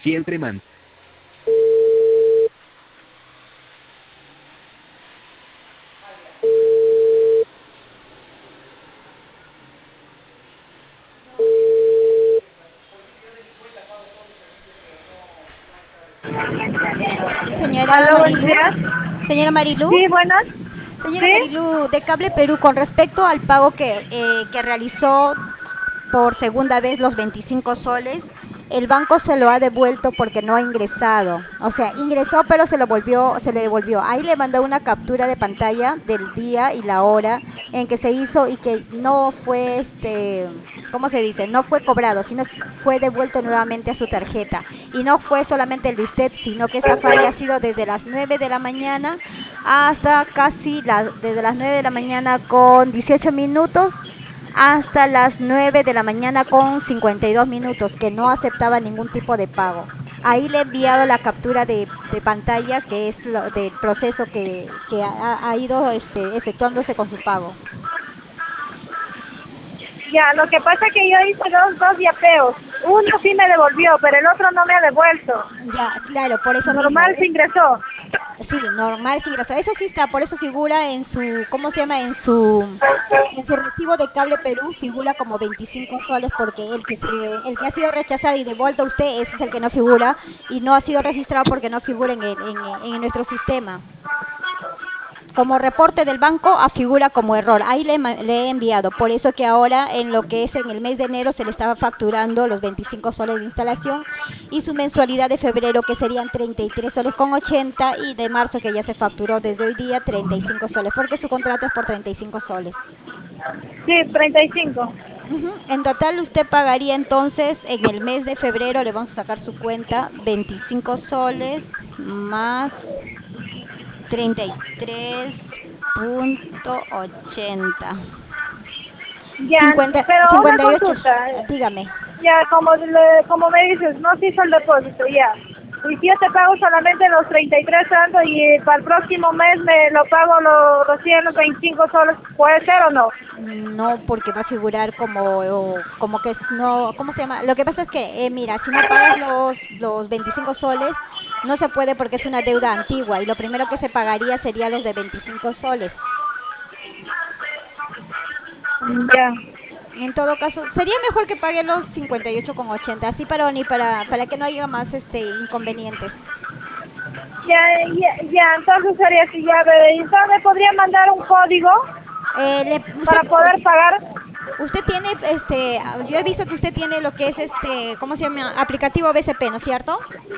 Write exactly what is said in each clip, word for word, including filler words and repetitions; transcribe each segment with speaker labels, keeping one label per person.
Speaker 1: Siempre man.
Speaker 2: Señora
Speaker 3: Aló, buenos
Speaker 2: Marilu.
Speaker 3: días.
Speaker 2: Señora Marilu.
Speaker 3: Sí, buenas.
Speaker 2: Señora
Speaker 3: Sí.
Speaker 2: Marilu, de Cable Perú, con respecto al pago que, eh, que realizó por segunda vez los veinticinco soles, el banco se lo ha devuelto porque no ha ingresado. O sea, ingresó pero se lo volvió, se le devolvió. Ahí le mandó una captura de pantalla del día y la hora en que se hizo y que no fue este, ¿cómo se dice? No fue cobrado, sino fue devuelto nuevamente a su tarjeta. Y no fue solamente el de usted, sino que esa falla ha sido desde las nueve de la mañana hasta casi la, desde las nueve de la mañana con dieciocho minutos hasta las nueve de la mañana con cincuenta y dos minutos, que no aceptaba ningún tipo de pago. Ahí le he enviado la captura de, de pantalla, que es lo, del proceso que, que ha, ha ido este, efectuándose con su pago.
Speaker 3: Ya, lo que pasa es que yo hice dos, dos yapeos. Uno sí me devolvió, pero el otro no me ha devuelto.
Speaker 2: Ya, claro, por eso mismo.
Speaker 3: Normal se ingresó.
Speaker 2: Sí, normal sin ingreso. Eso sí está, por eso figura en su, ¿cómo se llama? En su, en su recibo de Cable Perú figura como veinticinco soles porque el que se, el que ha sido rechazado y devuelto a usted, ese es el que no figura y no ha sido registrado porque no figura en, el- en, en nuestro sistema. Como reporte del banco ah, figura como error. Ahí le, ma- le he enviado. Por eso que ahora en lo que es en el mes de enero se le estaba facturando los veinticinco soles de instalación y su mensualidad de febrero que serían treinta y tres soles con ochenta y de marzo que ya se facturó desde hoy día treinta y cinco soles porque su contrato es por treinta y cinco soles.
Speaker 3: Sí, treinta y cinco.
Speaker 2: Ujú. En total usted pagaría entonces en el mes de febrero, le vamos a sacar su cuenta, veinticinco soles más treinta y tres punto ochenta.
Speaker 3: Ya,
Speaker 2: cincuenta,
Speaker 3: pero una
Speaker 2: cincuenta y ocho,
Speaker 3: consulta.
Speaker 2: dígame.
Speaker 3: Ya, como, le- como me dices, no se hizo el depósito, ya. Y si yo te pago solamente los treinta y tres tanto y para el próximo mes me lo pago los, los cien, los veinticinco soles, ¿puede ser o no?
Speaker 2: No, porque va a figurar como, o- como que es, no, ¿cómo se llama? Lo que pasa es que, eh, mira, si no pagas los, los veinticinco soles, no se puede porque es una deuda antigua y lo primero que se pagaría sería los de veinticinco soles.
Speaker 3: Ya.
Speaker 2: En todo caso, sería mejor que pague los cincuenta y ocho con ochenta, así para, ni para, para que no haya más este, inconvenientes.
Speaker 3: Ya, ya, ya, entonces sería así, ya, ve, entonces me podría mandar un código
Speaker 2: Eh, le- usted,
Speaker 3: para poder pagar.
Speaker 2: usted tiene, este, yo he visto que usted tiene lo que es este, ¿cómo se llama? Aplicativo B C P, ¿no es cierto?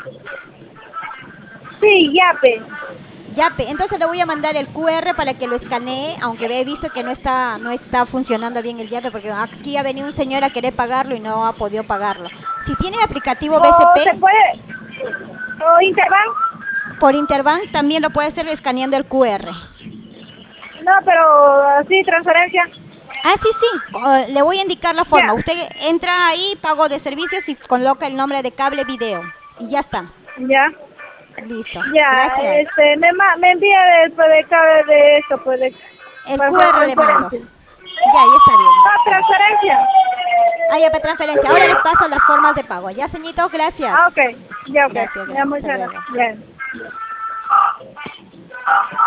Speaker 3: Sí, Yape.
Speaker 2: Yape, entonces le voy a mandar el Q R para que lo escanee, aunque he visto que no está, no está funcionando bien el Yape, porque aquí ha venido un señor a querer pagarlo y no ha podido pagarlo. Si tiene aplicativo
Speaker 3: O se
Speaker 2: B C P,
Speaker 3: puede, o Interbank.
Speaker 2: por Interbank también lo puede hacer escaneando el Q R.
Speaker 3: No, pero así, transferencia.
Speaker 2: Ah, sí, sí, co- le voy a indicar la forma.
Speaker 3: Ya,
Speaker 2: Usted entra ahí, pago de servicios y coloca el nombre de cable video. Y ya está.
Speaker 3: ya,
Speaker 2: Listo.
Speaker 3: ya,
Speaker 2: Gracias.
Speaker 3: este, me, ma- me envía después de cada de esto, pues, de,
Speaker 2: El
Speaker 3: por favor,
Speaker 2: Q R le mando.
Speaker 3: transferencia.
Speaker 2: Ya, ya está bien.
Speaker 3: Ah,
Speaker 2: Ya.
Speaker 3: transferencia.
Speaker 2: Ah, ya, para transferencia. Ahora les paso las formas de pago. Ya, señorito,
Speaker 3: Ah,
Speaker 2: gracias.
Speaker 3: ok, ya, ok,
Speaker 2: Gracias,
Speaker 3: ya,
Speaker 2: gracias. Hasta
Speaker 3: muchas
Speaker 2: luego.
Speaker 3: gracias. Bien.